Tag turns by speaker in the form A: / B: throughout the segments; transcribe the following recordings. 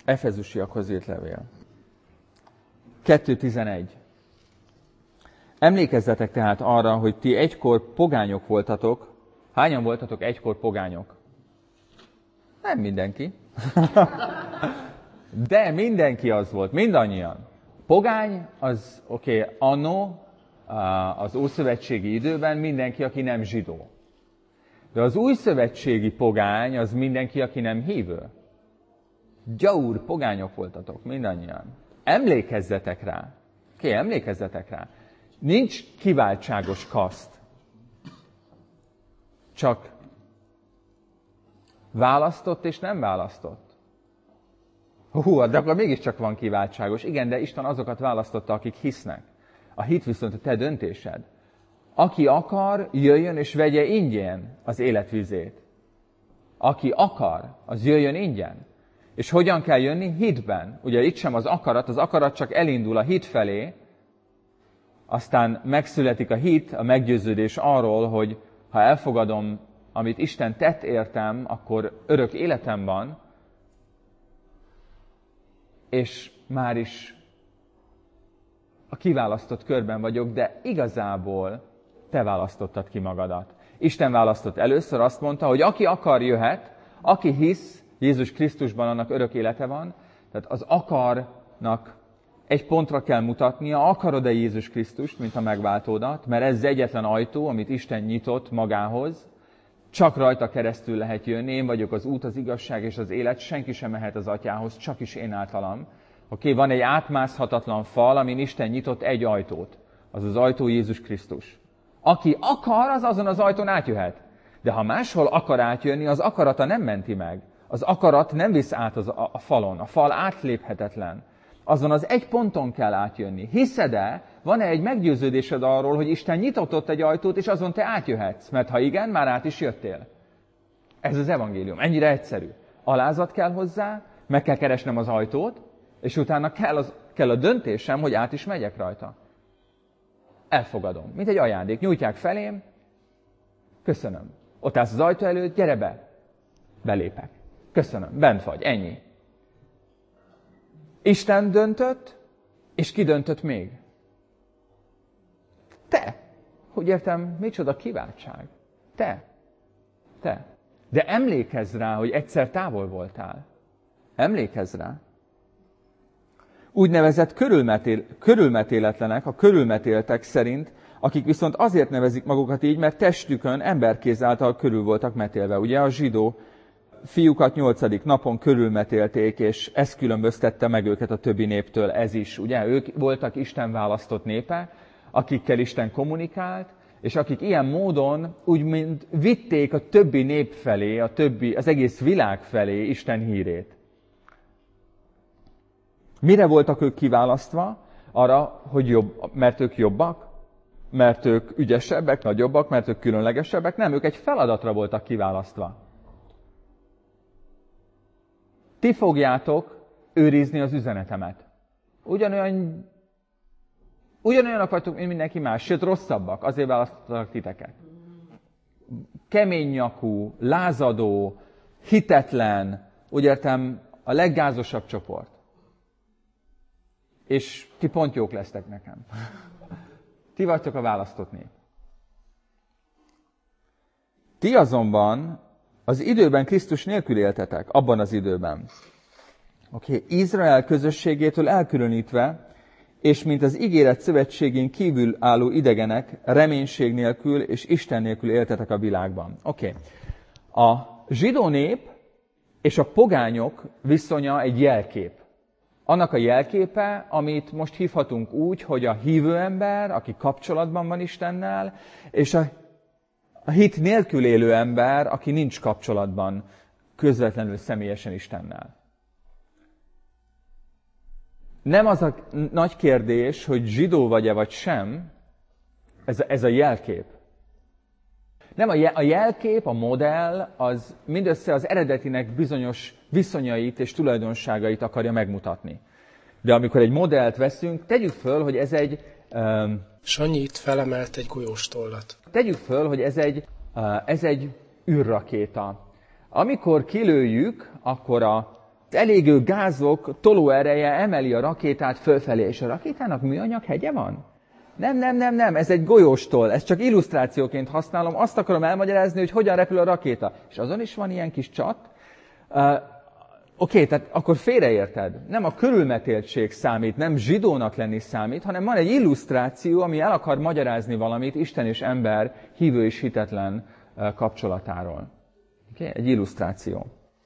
A: Efezusiakhoz írt levél. 2:11. Emlékezzetek tehát arra, hogy ti egykor pogányok voltatok. Hányan voltatok egykor pogányok? Nem mindenki. De mindenki az volt, mindannyian. Pogány, az anno, az ószövetségi időben mindenki, aki nem zsidó. De az újszövetségi pogány, az mindenki, aki nem hívő. Gyaur pogányok voltatok, mindannyian. Emlékezzetek rá. Emlékezzetek rá. Nincs kiváltságos kaszt. Csak választott és nem választott. De akkor mégiscsak van kiváltságos. Igen, de Isten azokat választotta, akik hisznek. A hit viszont a te döntésed. Aki akar, jöjjön és vegye ingyen az életvizét. Aki akar, az jöjjön ingyen. És hogyan kell jönni? Hitben. Ugye itt sem az akarat csak elindul a hit felé, aztán megszületik a hit, a meggyőződés arról, hogy ha elfogadom, amit Isten tett értem, akkor örök életem van, és már is a kiválasztott körben vagyok, de igazából te választottad ki magadat. Isten választott először, azt mondta, hogy aki akar, jöhet, aki hisz Jézus Krisztusban, annak örök élete van. Tehát az akarnak egy pontra kell mutatnia, akarod-e Jézus Krisztust, mint a megváltódat, mert ez az egyetlen ajtó, amit Isten nyitott magához, csak rajta keresztül lehet jönni, én vagyok az út, az igazság és az élet, senki sem mehet az atyához, csak is én általam. Van egy átmászhatatlan fal, amin Isten nyitott egy ajtót, az az ajtó Jézus Krisztus. Aki akar, az azon az ajtón átjöhet. De ha máshol akar átjönni, az akarata nem menti meg. Az akarat nem visz át a falon. A fal átléphetetlen. Azon az egy ponton kell átjönni. Hiszed-e, van-e egy meggyőződésed arról, hogy Isten nyitott ott egy ajtót, és azon te átjöhetsz? Mert ha igen, már át is jöttél. Ez az evangélium. Ennyire egyszerű. Alázat kell hozzá, meg kell keresnem az ajtót, és utána kell a döntésem, hogy át is megyek rajta. Elfogadom. Mint egy ajándék. Nyújtják felém. Köszönöm. Ott állsz az ajtó előtt, gyere be. Belépek. Köszönöm. Bent vagy. Ennyi. Isten döntött, és ki döntött még? Te. Hogy értem, micsoda kiváltság. Te. De emlékezz rá, hogy egyszer távol voltál. Emlékezz rá. Úgynevezett körülmetéletlenek, a körülmetéltek szerint, akik viszont azért nevezik magukat így, mert testükön emberkéz által körül voltak metélve. Ugye a zsidó fiúkat 8. napon körülmetélték, és ez különböztette meg őket a többi néptől, ez is. Ugye ők voltak Isten választott népe, akikkel Isten kommunikált, és akik ilyen módon úgymond vitték a többi nép felé, az egész világ felé Isten hírét. Mire voltak ők kiválasztva? Arra, hogy mert ők jobbak? Mert ők ügyesebbek, nagyobbak, mert ők különlegesebbek? Nem, ők egy feladatra voltak kiválasztva. Ti fogjátok őrizni az üzenetemet. Ugyanolyanak vagytok, mint mindenki más, sőt rosszabbak, azért választottak titeket. Kemény nyakú, lázadó, hitetlen, úgy értem, a leggázosabb csoport. És ti pont jók lesztek nekem. Ti vagytok a választott nép. Ti azonban az időben Krisztus nélkül éltetek, abban az időben. Izrael közösségétől elkülönítve, és mint az ígéret szövetségén kívül álló idegenek, reménység nélkül és Isten nélkül éltetek a világban. A zsidó nép és a pogányok viszonya egy jelkép. Annak a jelképe, amit most hívhatunk úgy, hogy a hívő ember, aki kapcsolatban van Istennel, és a hit nélkül élő ember, aki nincs kapcsolatban közvetlenül személyesen Istennel. Nem az a nagy kérdés, hogy zsidó vagy-e vagy sem, ez a jelkép. Nem, a jelkép, a modell, az mindössze az eredetinek bizonyos viszonyait és tulajdonságait akarja megmutatni. De amikor egy modellt veszünk, tegyük föl, hogy ez egy...
B: Sanyi itt felemelt egy golyóstollat.
A: Tegyük föl, hogy ez egy űrrakéta. Amikor kilőjük, akkor elégő gázok tolóereje emeli a rakétát fölfelé, és a rakétának műanyag hegye van? Nem, ez egy golyóstól, ezt csak illusztrációként használom, azt akarom elmagyarázni, hogy hogyan repül a rakéta. És azon is van ilyen kis csat. Oké, tehát akkor félreérted. Nem a körülmetéltség számít, nem zsidónak lenni számít, hanem van egy illusztráció, ami el akar magyarázni valamit Isten és ember, hívő és hitetlen kapcsolatáról. Oké? Egy illusztráció.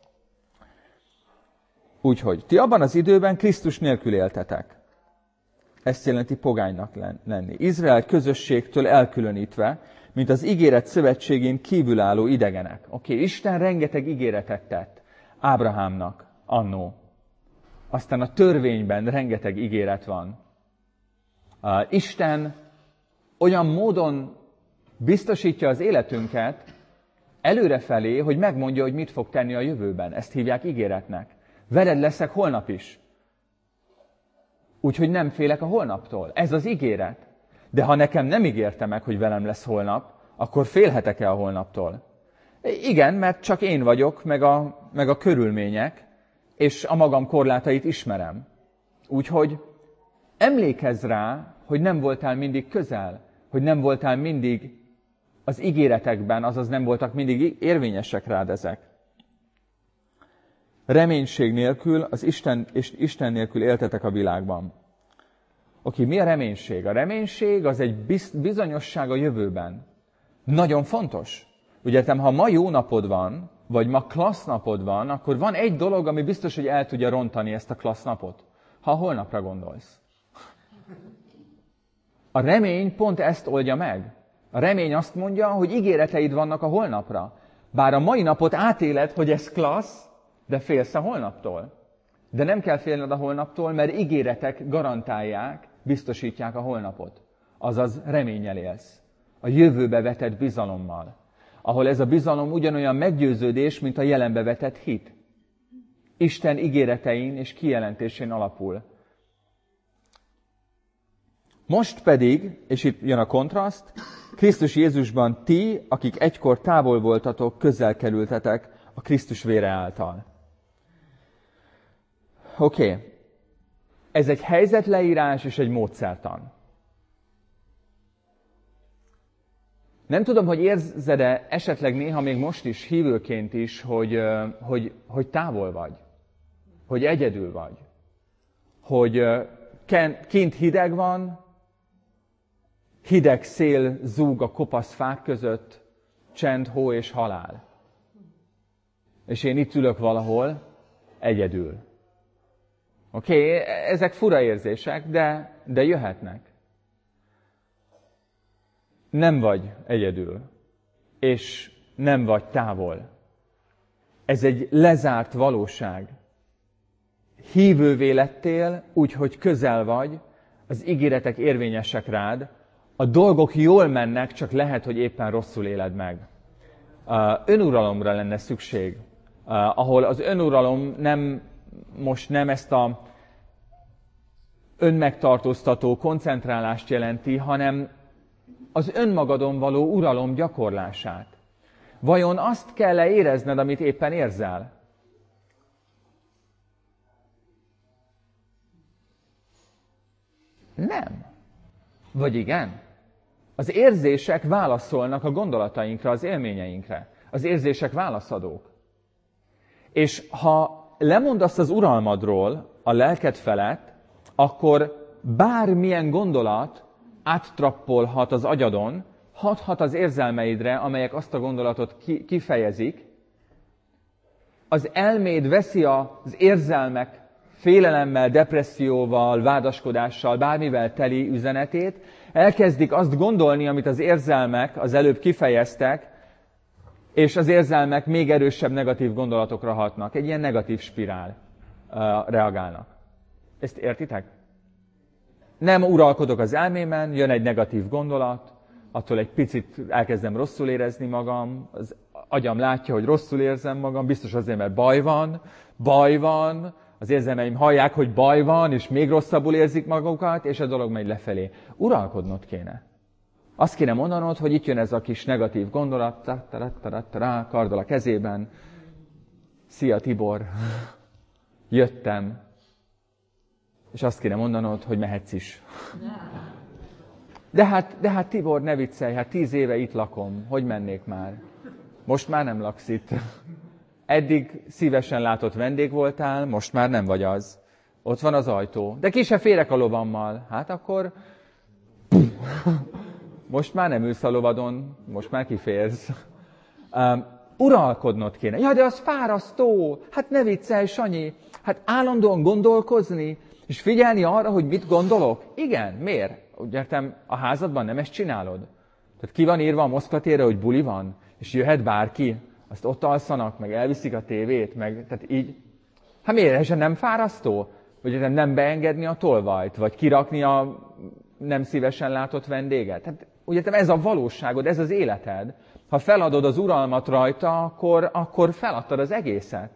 A: Úgyhogy ti abban az időben Krisztus nélkül éltetek. Ezt jelenti pogánynak lenni. Izrael közösségtől elkülönítve, mint az ígéret szövetségén kívülálló idegenek. Oké, Isten rengeteg ígéretet tett Ábrahámnak annó. Aztán a törvényben rengeteg ígéret van. Isten olyan módon biztosítja az életünket előrefelé, hogy megmondja, hogy mit fog tenni a jövőben. Ezt hívják ígéretnek. Veled leszek holnap is. Úgyhogy nem félek a holnaptól. Ez az ígéret. De ha nekem nem ígérte meg, hogy velem lesz holnap, akkor félhetek-e a holnaptól? Igen, mert csak én vagyok, meg a körülmények, és a magam korlátait ismerem. Úgyhogy emlékezz rá, hogy nem voltál mindig közel, hogy nem voltál mindig az ígéretekben, azaz nem voltak mindig érvényesek rád ezek. Reménység nélkül, az Isten nélkül éltetek a világban. Oké, mi a reménység? A reménység az egy bizonyosság a jövőben. Nagyon fontos. Ugye értem, ha ma jó napod van, vagy ma klassz napod van, akkor van egy dolog, ami biztos, hogy el tudja rontani ezt a klassz napot. Ha a holnapra gondolsz. A remény pont ezt oldja meg. A remény azt mondja, hogy ígéreteid vannak a holnapra. Bár a mai napot átéled, hogy ez klassz, de félsz a holnaptól. De nem kell félned a holnaptól, mert ígéretek garantálják, biztosítják a holnapot. Azaz reménnyel élsz. A jövőbe vetett bizalommal. Ahol ez a bizalom ugyanolyan meggyőződés, mint a jelenbe vetett hit. Isten ígéretein és kijelentésén alapul. Most pedig, és itt jön a kontraszt, Krisztus Jézusban ti, akik egykor távol voltatok, közel kerültetek a Krisztus vére által. Oké. Ez egy helyzetleírás és egy módszertan. Nem tudom, hogy érzed-e esetleg néha még most is, hívőként is, hogy távol vagy. Hogy egyedül vagy. Hogy kint hideg van, hideg szél zúg a kopasz fák között, csend, hó és halál. És én itt ülök valahol, egyedül. Oké, ezek fura érzések, de jöhetnek. Nem vagy egyedül, és nem vagy távol. Ez egy lezárt valóság. Hívővé lettél, úgyhogy közel vagy, az ígéretek érvényesek rád, a dolgok jól mennek, csak lehet, hogy éppen rosszul éled meg. Önuralomra lenne szükség, ahol az önuralom nem ezt a önmegtartóztató koncentrálást jelenti, hanem az önmagadon való uralom gyakorlását. Vajon azt kell-e érezned, amit éppen érzel? Nem. Vagy igen? Az érzések válaszolnak a gondolatainkra, az élményeinkre. Az érzések válaszadók. És ha lemondasz az uralmadról a lelked felett, akkor bármilyen gondolat áttrappolhat az agyadon, hathat az érzelmeidre, amelyek azt a gondolatot kifejezik. Az elméd veszi az érzelmek félelemmel, depresszióval, vádaskodással, bármivel teli üzenetét, elkezdik azt gondolni, amit az érzelmek az előbb kifejeztek, és az érzelmek még erősebb negatív gondolatokra hatnak. Egy ilyen negatív spirál reagálnak. Ezt értitek? Nem uralkodok az elmémen, jön egy negatív gondolat, attól egy picit elkezdem rosszul érezni magam, az agyam látja, hogy rosszul érzem magam, biztos azért, mert baj van, az érzelmeim hallják, hogy baj van, és még rosszabbul érzik magukat, és a dolog megy lefelé. Uralkodnod kéne. Azt kéne mondanod, hogy itt jön ez a kis negatív gondolat, karddal a kezében. Szia, Tibor! jöttem, és azt kéne mondanod, hogy mehetsz is. De hát Tibor, ne viccelj, hát 10 éve itt lakom, hogy mennék már? Most már nem laksz itt. Eddig szívesen látott vendég voltál, most már nem vagy az. Ott van az ajtó. De ki se férek a lovammal. Hát akkor... Most már nem ülsz a lovadon, most már kiférsz. Uralkodnod kéne. Ja, de az fárasztó. Hát ne viccelj, Sanyi. Hát állandóan gondolkozni, és figyelni arra, hogy mit gondolok. Igen, miért? Úgy értem, a házadban nem ezt csinálod? Tehát ki van írva a Moszkva térre, hogy buli van, és jöhet bárki, azt ott alszanak, meg elviszik a tévét, meg tehát így. Hát miért? Ez nem fárasztó? Vagy nem beengedni a tolvajt, vagy kirakni a nem szívesen látott vendéget? Tehát ugye ez a valóságod, ez az életed. Ha feladod az uralmat rajta, akkor feladtad az egészet.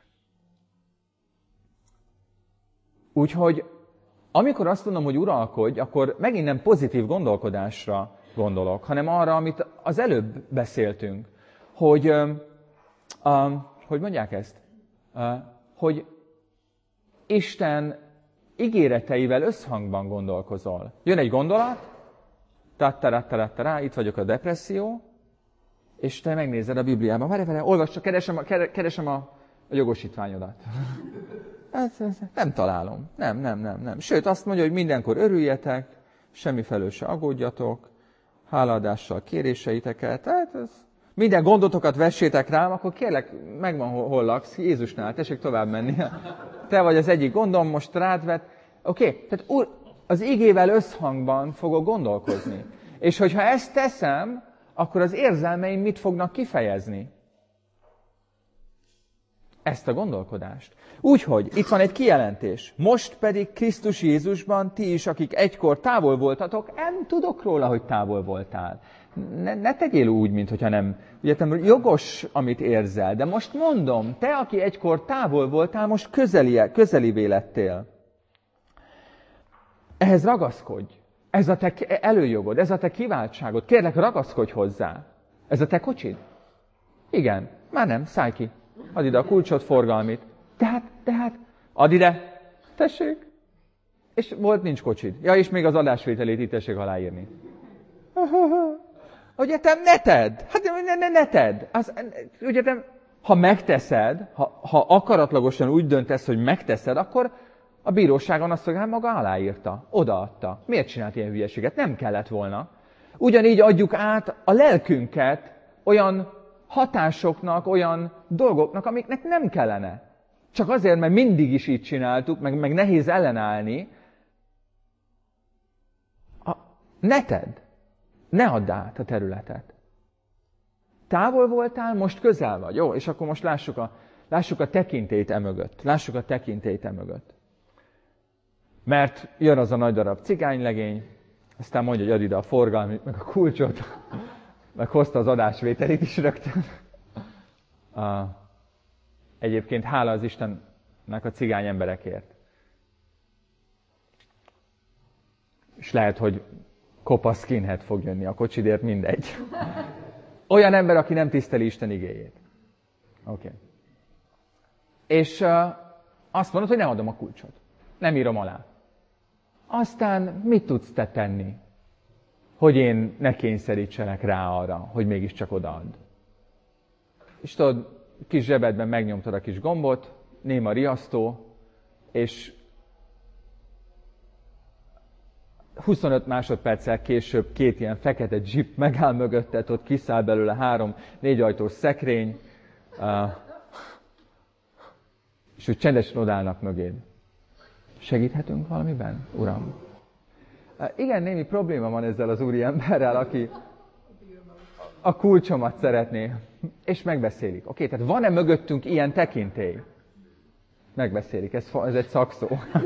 A: Úgyhogy amikor azt mondom, hogy uralkodj, akkor megint nem pozitív gondolkodásra gondolok, hanem arra, amit az előbb beszéltünk. Hogy mondják ezt? Hogy Isten ígéreteivel összhangban gondolkozol. Jön egy gondolat, itt vagyok a depresszió, és te megnézed a Bibliában. Várj, olvasd csak, keresem a jogosítványodat. Nem találom. Nem. Sőt, azt mondja, hogy mindenkor örüljetek, semmifelől se aggódjatok, hálaadással kéréseiteket. Tehát minden gondotokat vessétek rám, akkor kérlek, megvan, hol laksz, Jézusnál, tessék tovább menni. Te vagy az egyik gondom, most rád vett. Oké, tehát az igével összhangban fogok gondolkozni. És hogyha ezt teszem, akkor az érzelmeim mit fognak kifejezni? Ezt a gondolkodást. Úgyhogy itt van egy kijelentés. Most pedig Krisztus Jézusban ti is, akik egykor távol voltatok, nem tudok róla, hogy távol voltál. Ne tegyél úgy, mintha nem. Ugye jogos, amit érzel, de most mondom, te, aki egykor távol voltál, most közelivé lettél. Ehhez ragaszkodj. Ez a te előjogod, ez a te kiváltságod. Kérlek, ragaszkodj hozzá. Ez a te kocsid? Igen. Már nem, szállj ki. Add ide a kulcsot, forgalmit. Tehát, add ide. Tessék. És nincs kocsid. Ja, és még az adásvételét itt tessék aláírni. Ugye te ne tedd. Hát ne tedd. Ugye te, ha megteszed, ha akaratlagosan úgy döntesz, hogy megteszed, akkor a bíróságon azt mondja, maga aláírta, odaadta. Miért csinált ilyen hülyeséget? Nem kellett volna. Ugyanígy adjuk át a lelkünket olyan hatásoknak, olyan dolgoknak, amiknek nem kellene. Csak azért, mert mindig is így csináltuk, meg nehéz ellenállni. Ne tedd. Ne add át a területet. Távol voltál, most közel vagy. Jó, és akkor most lássuk a tekintélyt emögött. Lássuk a tekintélyt emögött. Mert jön az a nagy darab cigánylegény, aztán mondja, hogy add ide a forgalmit, meg a kulcsot, meg hozta az adásvételit is rögtön. Egyébként hála az Istennek a cigány emberekért. És lehet, hogy kopasz skinhead fog jönni a kocsidért, mindegy. Olyan ember, aki nem tiszteli Isten igéjét. Oké. És azt mondod, hogy nem adom a kulcsot. Nem írom alá. Aztán mit tudsz te tenni, hogy én ne kényszerítsenek rá arra, hogy mégiscsak odaadd? És tudod, kis zsebedben megnyomtad a kis gombot, néma riasztó, és 25 másodperccel később 2 ilyen fekete jeep megáll mögötted, ott kiszáll belőle 3-4 ajtós szekrény, és úgy csendesen odállnak mögéd. Segíthetünk valamiben, Uram? Igen, némi probléma van ezzel az úriemberrel, aki a kulcsomat szeretné, és megbeszélik. Oké, tehát van-e mögöttünk ilyen tekintély? Megbeszélik, ez egy szakszó.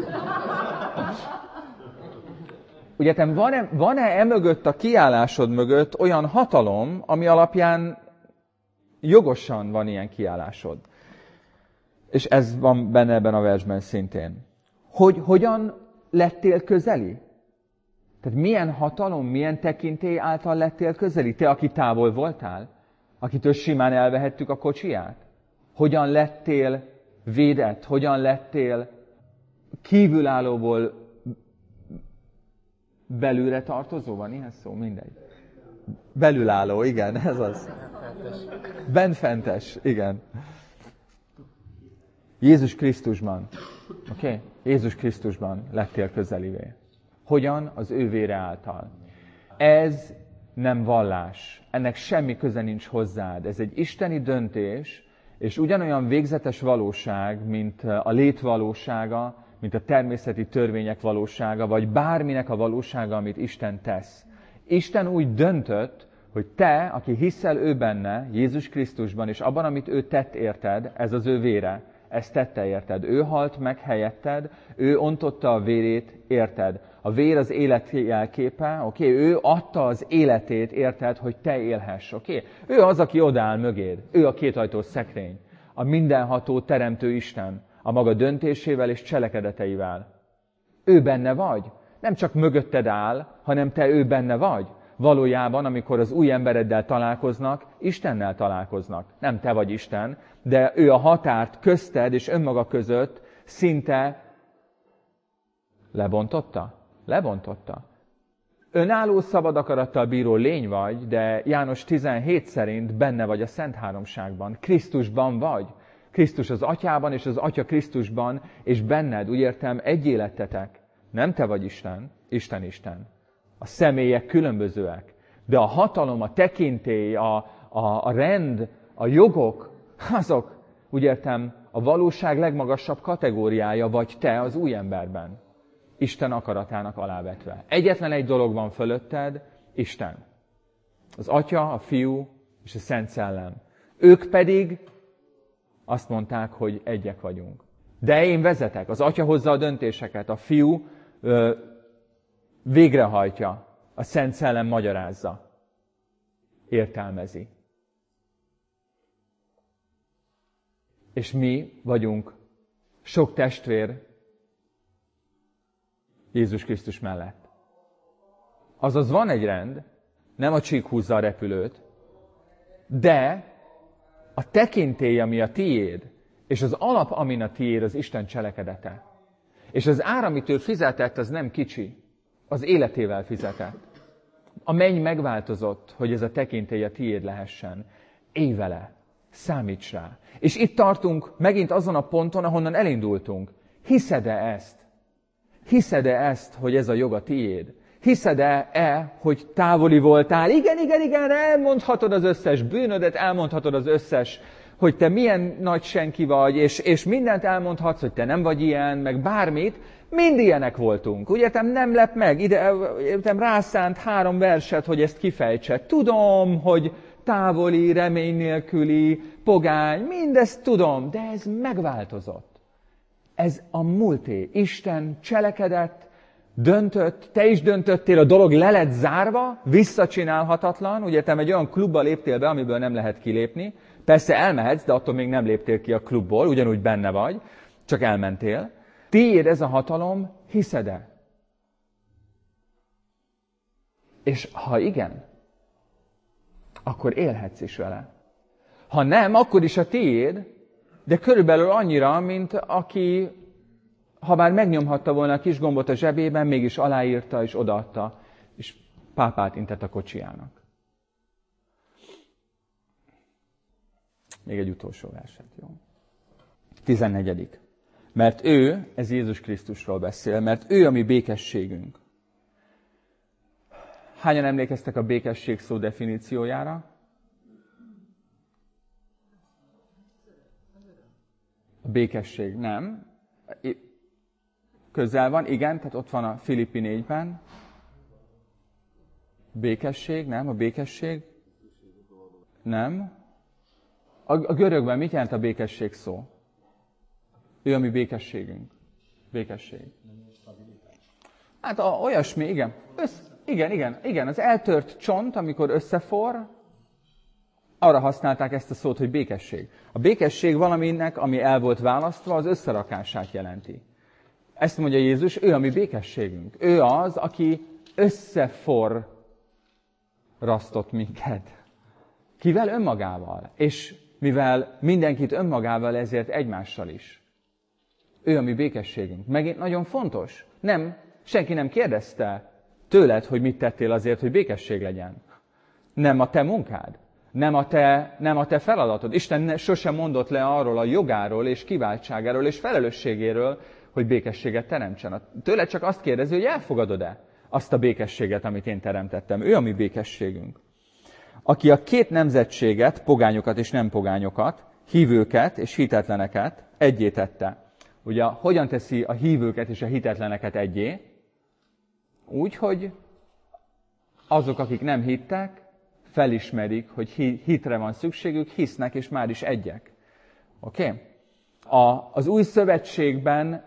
A: Ugye, van-e emögött, a kiállásod mögött olyan hatalom, ami alapján jogosan van ilyen kiállásod? És ez van benne ebben a versben szintén. Hogyan lettél közeli? Tehát milyen hatalom, milyen tekintély által lettél közeli? Te, aki távol voltál? Akitől simán elvehettük a kocsiját? Hogyan lettél védett, hogyan lettél kívülállóból belülre tartozó, van ilyen szó? Mindegy. Belülálló, igen, ez az. Benfentes, igen. Jézus Krisztusban. Oké? Jézus Krisztusban lettél közelivé. Hogyan? Az ő vére által. Ez nem vallás. Ennek semmi köze nincs hozzád. Ez egy isteni döntés, és ugyanolyan végzetes valóság, mint a lét valósága, mint a természeti törvények valósága, vagy bárminek a valósága, amit Isten tesz. Isten úgy döntött, hogy te, aki hiszel ő benne, Jézus Krisztusban, és abban, amit ő tett érted, ez az ő vére, ezt tette érted. Ő halt meg helyetted, ő ontotta a vérét érted. A vér az élet jelképe, oké? Ő adta az életét érted, hogy te élhess, oké? Ő az, aki odáll mögéd. Ő a kétajtós szekrény. A mindenható teremtő Isten. A maga döntésével és cselekedeteivel. Ő benne vagy. Nem csak mögötted áll, hanem te ő benne vagy. Valójában, amikor az új embereddel találkoznak, Istennel találkoznak. Nem te vagy Isten, de ő a határt közted és önmaga között szinte lebontotta. Lebontotta. Önálló szabad akarattal bíró lény vagy, de János 17 szerint benne vagy a Szent Háromságban. Krisztusban vagy. Krisztus az Atyában, és az Atya Krisztusban, és benned, úgy értem, egy élettetek. Nem te vagy Isten, Isten Isten. A személyek különbözőek. De a hatalom, a tekintély, a rend, a jogok, azok, úgy értem, a valóság legmagasabb kategóriája vagy te az új emberben. Isten akaratának alávetve. Egyetlen egy dolog van fölötted, Isten. Az Atya, a Fiú és a Szent Szellem. Ők pedig azt mondták, hogy egyek vagyunk. De én vezetek, az Atya hozza a döntéseket, a Fiú végrehajtja, a Szent Szellem magyarázza, értelmezi. És mi vagyunk sok testvér Jézus Krisztus mellett. Azaz van egy rend, nem a csík húzza a repülőt, de a tekintély, ami a tiéd, és az alap, amin a tiéd, az Isten cselekedete. És az ár, amit ő fizetett, az nem kicsi. Az életével fizetett. A menny megváltozott, hogy ez a tekintély a tiéd lehessen. Élj vele, számíts rá. És itt tartunk megint azon a ponton, ahonnan elindultunk. Hiszed-e ezt? Hiszed-e ezt, hogy ez a jog a tiéd? Hiszed-e, hogy távoli voltál? Igen, elmondhatod az összes bűnödet, elmondhatod az összes, hogy te milyen nagy senki vagy, és mindent elmondhatsz, hogy te nem vagy ilyen, meg bármit. Mind ilyenek voltunk. Úgy értem, nem lep meg. Értem, rászánt 3 verset, hogy ezt kifejtse. Tudom, hogy távoli, remény nélküli, pogány, mindezt tudom, de ez megváltozott. Ez a múlté. Isten cselekedett, döntött, te is döntöttél, a dolog le lett zárva, visszacsinálhatatlan. Úgy értem, egy olyan klubba léptél be, amiből nem lehet kilépni. Persze elmehetsz, de attól még nem léptél ki a klubból, ugyanúgy benne vagy, csak elmentél. Tiéd ez a hatalom, hiszed-e? És ha igen, akkor élhetsz is vele. Ha nem, akkor is a tiéd, de körülbelül annyira, mint aki, ha már megnyomhatta volna a kis gombot a zsebében, mégis aláírta és odaadta, és pápát intett a kocsijának. Még egy utolsó verset, jó? 14. Mert ő, ez Jézus Krisztusról beszél, mert ő a mi békességünk. Hányan emlékeztek a békesség szó definíciójára? A békesség, nem. Közel van, igen, tehát ott van a Filippi 4-ben. Békesség, nem, a békesség. Nem. A görögben mit jelent a békesség szó? Ő a mi békességünk. Békesség. Hát olyasmi, igen. Igen, az eltört csont, amikor összeforr, arra használták ezt a szót, hogy békesség. A békesség valaminek, ami el volt választva, az összerakását jelenti. Ezt mondja Jézus, ő a mi békességünk. Ő az, aki összeforrasztott minket. Kivel? Önmagával. És mivel mindenkit önmagával, ezért egymással is. Ő a mi békességünk. Megint nagyon fontos. Senki nem kérdezte tőled, hogy mit tettél azért, hogy békesség legyen. Nem a te munkád. Nem a te feladatod. Isten sosem mondott le arról a jogáról és kiváltságáról és felelősségéről, hogy békességet teremtsen. Tőled csak azt kérdezi, hogy elfogadod-e azt a békességet, amit én teremtettem. Ő a mi békességünk. Aki a két nemzetséget, pogányokat és nem pogányokat, hívőket és hitetleneket egyé tette. Ugye, hogyan teszi a hívőket és a hitetleneket egyé? Úgy, hogy azok, akik nem hittek, felismerik, hogy hitre van szükségük, hisznek, és már is egyek. Oké? Az Új Szövetségben,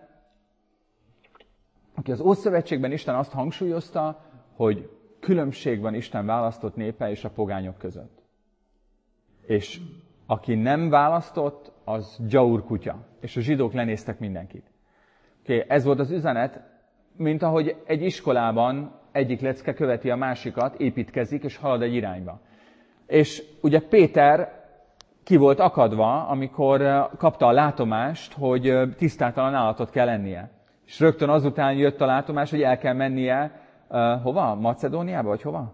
A: az Ószövetségben Isten azt hangsúlyozta, hogy különbség van Isten választott népe és a pogányok között. És aki nem választott, az gyaur kutya. És a zsidók lenéztek mindenkit. Oké, ez volt az üzenet, mint ahogy egy iskolában egyik lecke követi a másikat, építkezik és halad egy irányba. És ugye Péter ki volt akadva, amikor kapta a látomást, hogy tisztátalan állatot kell ennie. És rögtön azután jött a látomás, hogy el kell mennie hova? Macedóniába, vagy hova?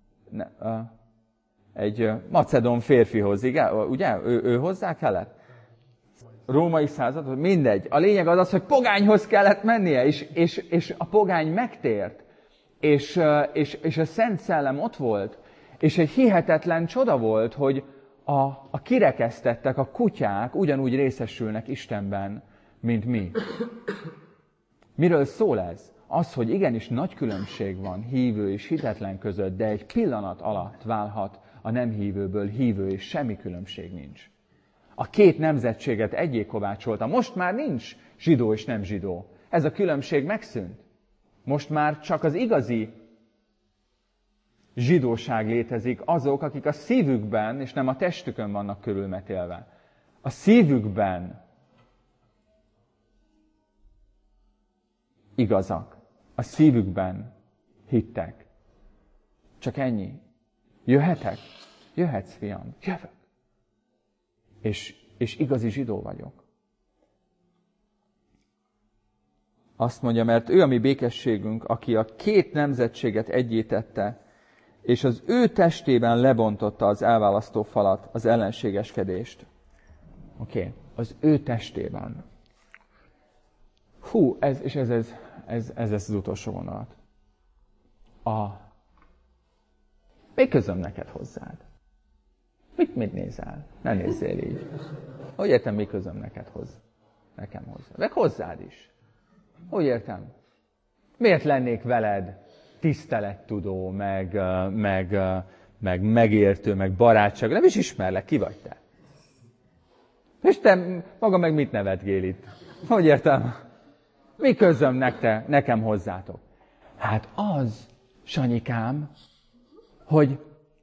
A: Egy macedón férfihoz, igen? Ugye? Ő hozzá kellett? Római század? Mindegy. A lényeg az, hogy pogányhoz kellett mennie, és a pogány megtért. És a Szent Szellem ott volt. És egy hihetetlen csoda volt, hogy a kirekesztettek, a kutyák ugyanúgy részesülnek Istenben, mint mi. Miről szól ez? Az, hogy igenis nagy különbség van hívő és hitetlen között, de egy pillanat alatt válhat a nem hívőből hívő, és semmi különbség nincs. A két nemzetséget egyé kovácsolta. Most már nincs zsidó és nem zsidó. Ez a különbség megszűnt. Most már csak az igazi zsidóság létezik, azok, akik a szívükben, és nem a testükön vannak körülmetélve. A szívükben igazak. A szívükben hittek. Csak ennyi. Jöhetek? Jöhetsz, fiam. Jövök. És igazi zsidó vagyok. Azt mondja, mert ő a mi békességünk, aki a két nemzetséget egyé tette, és az ő testében lebontotta az elválasztó falat, az ellenségeskedést. Oké, az ő testében. Hú, ez az utolsó gondolat. Mi közöm neked hozzád? Mit nézel? Ne nézzél így. Hogy értem, mi közöm neked nekem hozzá? Meg hozzád is. Hogy értem? Miért lennék veled tisztelettudó, meg megértő, meg barátság? Nem is ismerlek, ki vagy te? És te maga meg mit nevetgél itt? Hogy értem? Mi közöm nekem hozzátok? Hát az, Sanyikám, hogy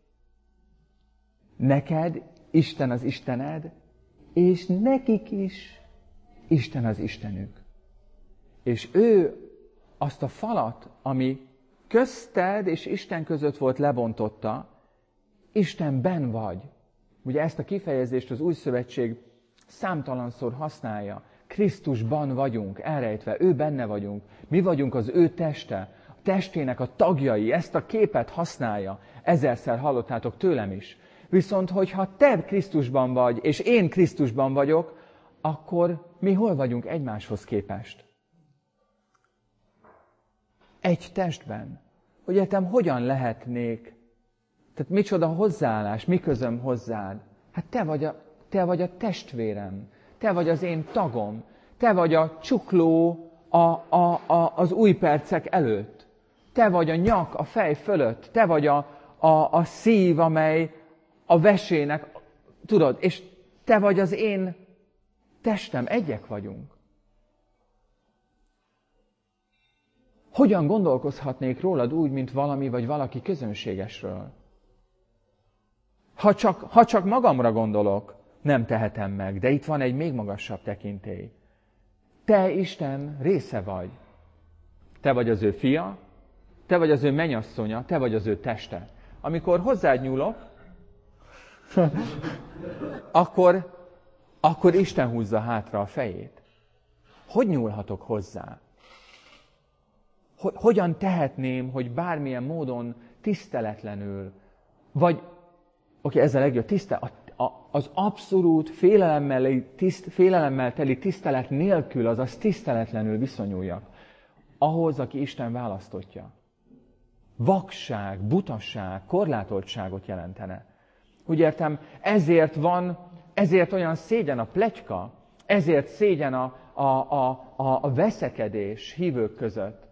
A: neked Isten az Istened, és nekik is Isten az Istenük. És ő azt a falat, ami közted és Isten között volt, lebontotta, Istenben vagy. Ugye ezt a kifejezést az Új Szövetség számtalanszor használja. Krisztusban vagyunk, elrejtve, ő benne vagyunk. Mi vagyunk az ő teste, a testének a tagjai, ezt a képet használja. Ezerszer hallottátok tőlem is. Viszont, hogyha te Krisztusban vagy, és én Krisztusban vagyok, akkor mi hol vagyunk egymáshoz képest? Egy testben. Hogy értem, hogyan lehetnék? Tehát micsoda hozzáállás, mi közöm hozzád? Hát te vagy a testvérem, te vagy az én tagom, te vagy a csukló az új percek előtt. Te vagy a nyak a fej fölött, te vagy a szív, amely a vesének, tudod, és te vagy az én testem, egyek vagyunk. Hogyan gondolkozhatnék rólad úgy, mint valami vagy valaki közönségesről? Ha csak magamra gondolok, nem tehetem meg, de itt van egy még magasabb tekintély. Te, Isten, része vagy. Te vagy az ő fia, te vagy az ő mennyasszonya, te vagy az ő teste. Amikor hozzád nyúlok, akkor Isten húzza hátra a fejét. Hogy nyúlhatok hozzá? Hogyan tehetném, hogy bármilyen módon tiszteletlenül, vagy, ez a legjobb, az abszolút félelemmel teli tisztelet nélkül, azaz tiszteletlenül viszonyuljak ahhoz, aki Isten választottja. Vakság, butaság, korlátoltságot jelentene. Úgy értem, ezért olyan szégyen a pletyka, ezért szégyen a veszekedés hívők között.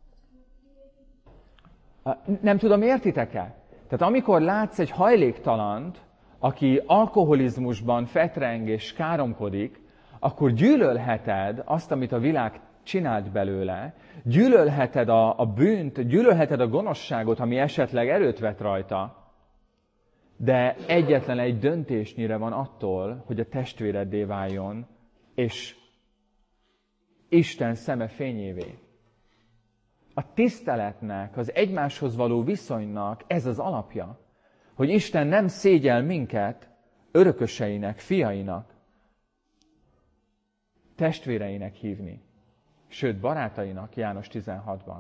A: Nem tudom, értitek-e? Tehát amikor látsz egy hajléktalant, aki alkoholizmusban fetreng és káromkodik, akkor gyűlölheted azt, amit a világ csinált belőle, gyűlölheted a bűnt, gyűlölheted a gonoszságot, ami esetleg erőt vett rajta, de egyetlen egy döntésnyire van attól, hogy a testvéreddé váljon, és Isten szeme fényévé. A tiszteletnek, az egymáshoz való viszonynak ez az alapja, hogy Isten nem szégyel minket örököseinek, fiainak, testvéreinek hívni, sőt barátainak János 16-ban.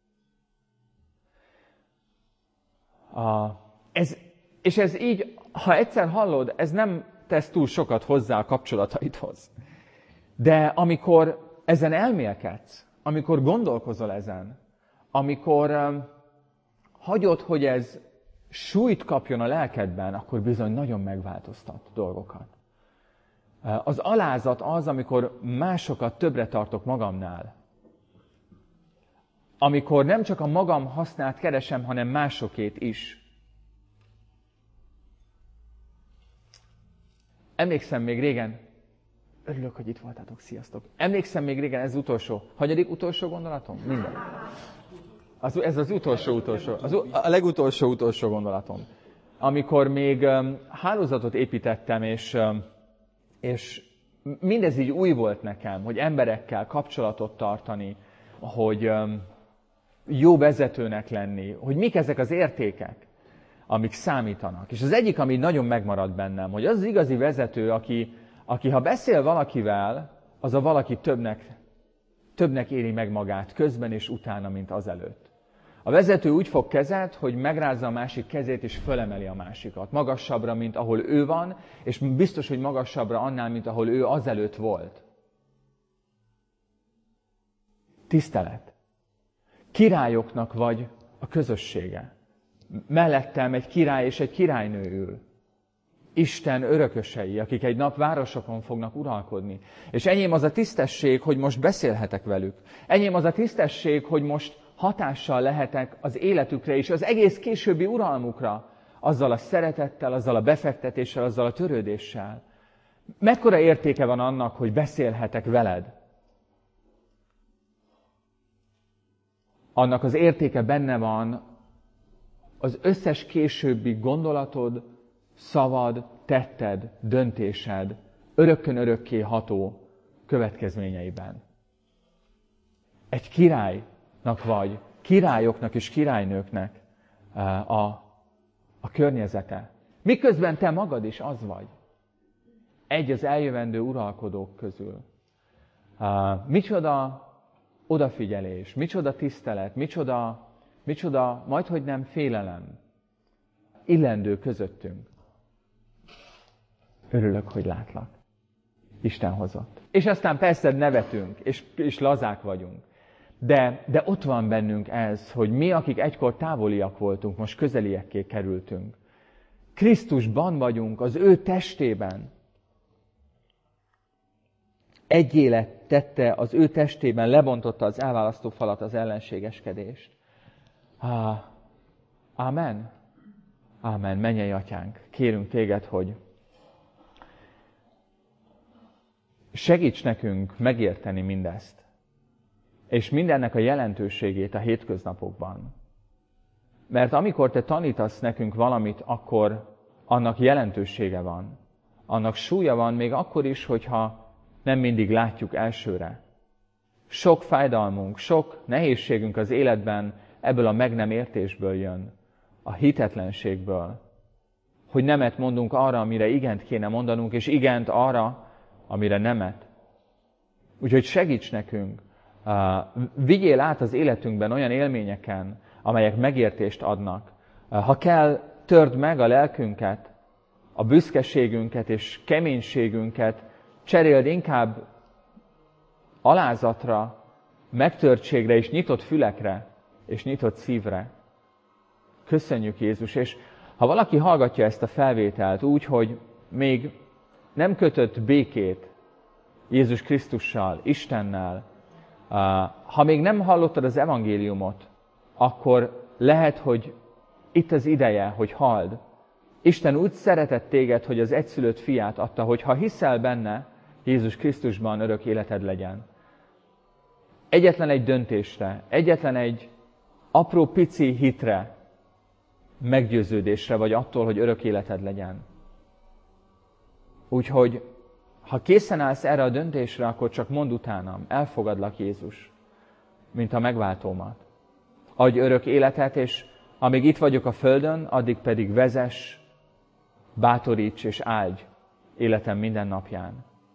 A: És ez így, ha egyszer hallod, ez nem tesz túl sokat hozzá a kapcsolataidhoz. De amikor ezen elmélkedsz, amikor gondolkozol ezen, amikor hagyod, hogy ez súlyt kapjon a lelkedben, akkor bizony nagyon megváltoztat dolgokat. Az alázat az, amikor másokat többre tartok magamnál. Amikor nem csak a magam hasznát keresem, hanem másokét is. Emlékszem még régen, örülök, hogy itt voltatok, sziasztok. Emlékszem még régen, ez utolsó, utolsó gondolatom? Minden. Ez az utolsó, a legutolsó gondolatom. Amikor még hálózatot építettem, és mindez így új volt nekem, hogy emberekkel kapcsolatot tartani, hogy jó vezetőnek lenni, hogy mik ezek az értékek, amik számítanak. És az egyik, ami nagyon megmaradt bennem, hogy az igazi vezető, aki ha beszél valakivel, az a valaki többnek éri meg magát közben és utána, mint azelőtt. A vezető úgy fog kezet, hogy megrázza a másik kezét, és fölemeli a másikat. Magasabbra, mint ahol ő van, és biztos, hogy magasabbra annál, mint ahol ő azelőtt volt. Tisztelet. Királyoknak vagy a közössége. Mellettem egy király és egy királynő ül. Isten örökösei, akik egy nap városokon fognak uralkodni. És enyém az a tisztesség, hogy most beszélhetek velük. Enyém az a tisztesség, hogy most hatással lehetek az életükre és az egész későbbi uralmukra, azzal a szeretettel, azzal a befektetéssel, azzal a törődéssel. Mekkora értéke van annak, hogy beszélhetek veled? Annak az értéke benne van az összes későbbi gondolatod, szavad, tetted, döntésed, örökkön örökké ható következményeiben. Egy királynak vagy, királyoknak és királynőknek a környezete. Miközben te magad is az vagy. Egy az eljövendő uralkodók közül. Micsoda odafigyelés, micsoda tisztelet, micsoda majdhogy nem félelem illendő közöttünk. Örülök, hogy látlak. Isten hozott. És aztán persze nevetünk, és lazák vagyunk. De ott van bennünk ez, hogy mi, akik egykor távoliak voltunk, most közeliekké kerültünk. Krisztusban vagyunk, az ő testében. Egy élet tette az ő testében, lebontotta az elválasztó falat, az ellenségeskedést. Ámen. Ámen. Mennyei Atyánk, kérünk téged, hogy segíts nekünk megérteni mindezt, és mindennek a jelentőségét a hétköznapokban. Mert amikor te tanítasz nekünk valamit, akkor annak jelentősége van. Annak súlya van még akkor is, hogyha nem mindig látjuk elsőre. Sok fájdalmunk, sok nehézségünk az életben ebből a meg nem értésből jön, a hitetlenségből. hogy nemet mondunk arra, amire igent kéne mondanunk, és igent arra, amire nemet. Úgyhogy segíts nekünk, vigyél át az életünkben olyan élményeken, amelyek megértést adnak. Ha kell, törd meg a lelkünket, a büszkeségünket és keménységünket, cseréld inkább alázatra, megtörtségre és nyitott fülekre, és nyitott szívre. Köszönjük, Jézus, és ha valaki hallgatja ezt a felvételt úgy, hogy még nem kötött békét Jézus Krisztussal, Istennel, ha még nem hallottad az evangéliumot, akkor lehet, hogy itt az ideje, hogy halld. Isten úgy szeretett téged, hogy az egyszülött fiát adta, hogy ha hiszel benne, Jézus Krisztusban örök életed legyen. Egyetlen egy döntésre, egyetlen egy apró pici hitre, meggyőződésre vagy attól, hogy örök életed legyen. Úgyhogy, ha készen állsz erre a döntésre, akkor csak mondd utánam, elfogadlak, Jézus, mint a megváltómat. Adj örök életet, és amíg itt vagyok a földön, addig pedig vezess, bátoríts és áldj életem minden napján.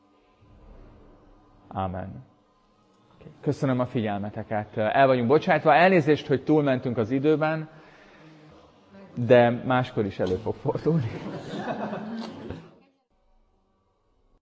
A: Ámen. Köszönöm a figyelmeteket. El vagyunk bocsátva. Elnézést, hogy túlmentünk az időben, de máskor is elő fog fordulni.